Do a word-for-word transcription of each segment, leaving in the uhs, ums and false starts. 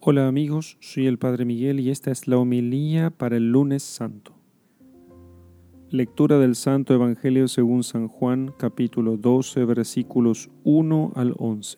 Hola amigos, soy el Padre Miguel y esta es la homilía para el lunes santo. Lectura del Santo Evangelio según San Juan, capítulo doce, versículos uno al once.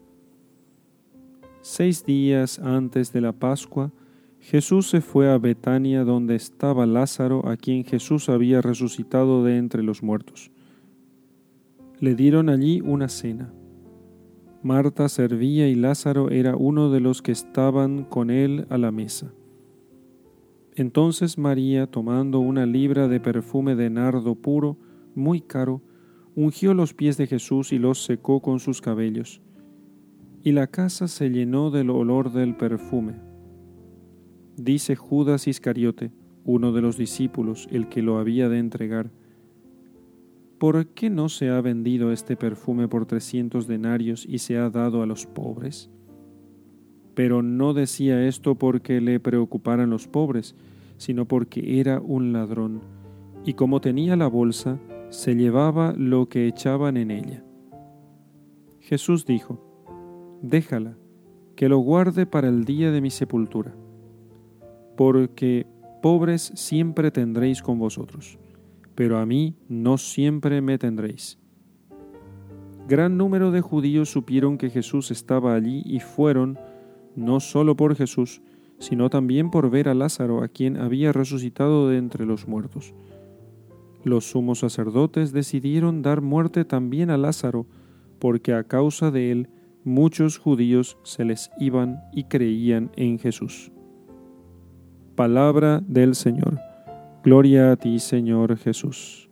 Seis días antes de la Pascua, Jesús se fue a Betania donde estaba Lázaro, a quien Jesús había resucitado de entre los muertos. Le dieron allí una cena. Marta servía y Lázaro era uno de los que estaban con él a la mesa. Entonces María, tomando una libra de perfume de nardo puro, muy caro, ungió los pies de Jesús y los secó con sus cabellos. Y la casa se llenó del olor del perfume. Dice Judas Iscariote, uno de los discípulos, el que lo había de entregar: ¿por qué no se ha vendido este perfume por trescientos denarios y se ha dado a los pobres? Pero no decía esto porque le preocuparan los pobres, sino porque era un ladrón, y como tenía la bolsa, se llevaba lo que echaban en ella. Jesús dijo: déjala, que lo guarde para el día de mi sepultura, porque pobres siempre tendréis con vosotros, pero a mí no siempre me tendréis. Gran número de judíos supieron que Jesús estaba allí y fueron, no solo por Jesús, sino también por ver a Lázaro, a quien había resucitado de entre los muertos. Los sumos sacerdotes decidieron dar muerte también a Lázaro, porque a causa de él muchos judíos se les iban y creían en Jesús. Palabra del Señor. Gloria a ti, Señor Jesús.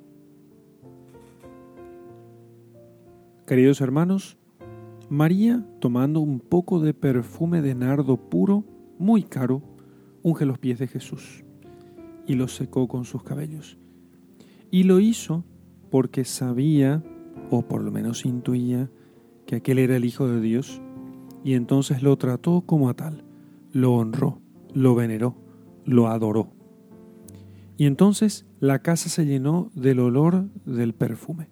Queridos hermanos, María, tomando un poco de perfume de nardo puro, muy caro, unge los pies de Jesús y los secó con sus cabellos. Y lo hizo porque sabía, o por lo menos intuía, que aquel era el Hijo de Dios, y entonces lo trató como a tal, lo honró, lo veneró, lo adoró. Y entonces la casa se llenó del olor del perfume.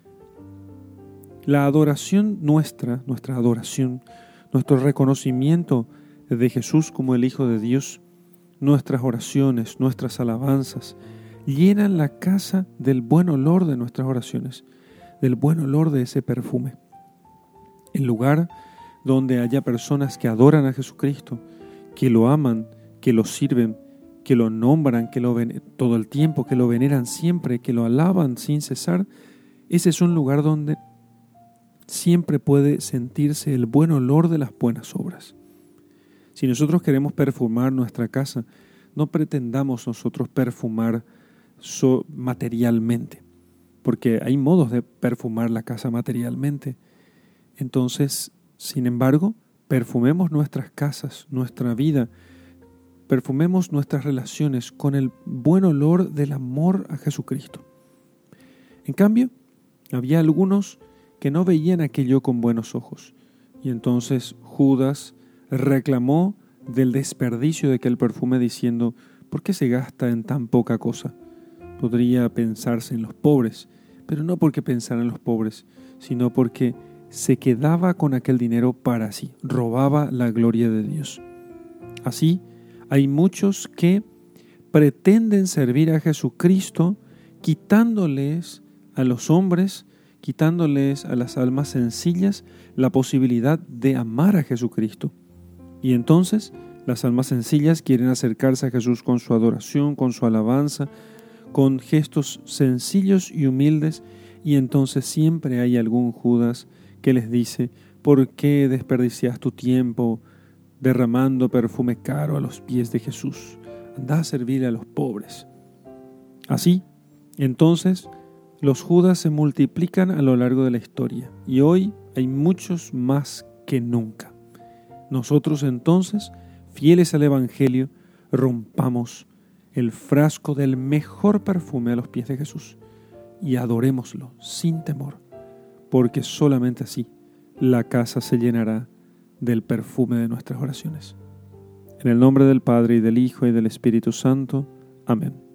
La adoración nuestra, nuestra adoración, nuestro reconocimiento de Jesús como el Hijo de Dios, nuestras oraciones, nuestras alabanzas, llenan la casa del buen olor de nuestras oraciones, del buen olor de ese perfume. El lugar donde haya personas que adoran a Jesucristo, que lo aman, que lo sirven, que lo nombran, que lo ven todo el tiempo, que lo veneran siempre, que lo alaban sin cesar, ese es un lugar donde siempre puede sentirse el buen olor de las buenas obras. Si nosotros queremos perfumar nuestra casa, no pretendamos nosotros perfumar so materialmente, porque hay modos de perfumar la casa materialmente. Entonces, sin embargo, perfumemos nuestras casas, nuestra vida, perfumemos nuestras relaciones con el buen olor del amor a Jesucristo. En cambio, había algunos que no veían aquello con buenos ojos, y entonces Judas reclamó del desperdicio de aquel perfume diciendo: ¿por qué se gasta en tan poca cosa? Podría pensarse en los pobres, pero no porque pensara en los pobres, sino porque se quedaba con aquel dinero para sí, robaba la gloria de Dios. Así, hay muchos que pretenden servir a Jesucristo quitándoles a los hombres, quitándoles a las almas sencillas la posibilidad de amar a Jesucristo. Y entonces las almas sencillas quieren acercarse a Jesús con su adoración, con su alabanza, con gestos sencillos y humildes, y entonces siempre hay algún Judas que les dice: ¿por qué desperdicias tu tiempo derramando perfume caro a los pies de Jesús? Anda a servir a los pobres. Así, entonces, los Judas se multiplican a lo largo de la historia, y hoy hay muchos más que nunca. Nosotros entonces, fieles al Evangelio, rompamos el frasco del mejor perfume a los pies de Jesús y adorémoslo sin temor, porque solamente así la casa se llenará del perfume de nuestras oraciones. En el nombre del Padre, y del Hijo, y del Espíritu Santo. Amén.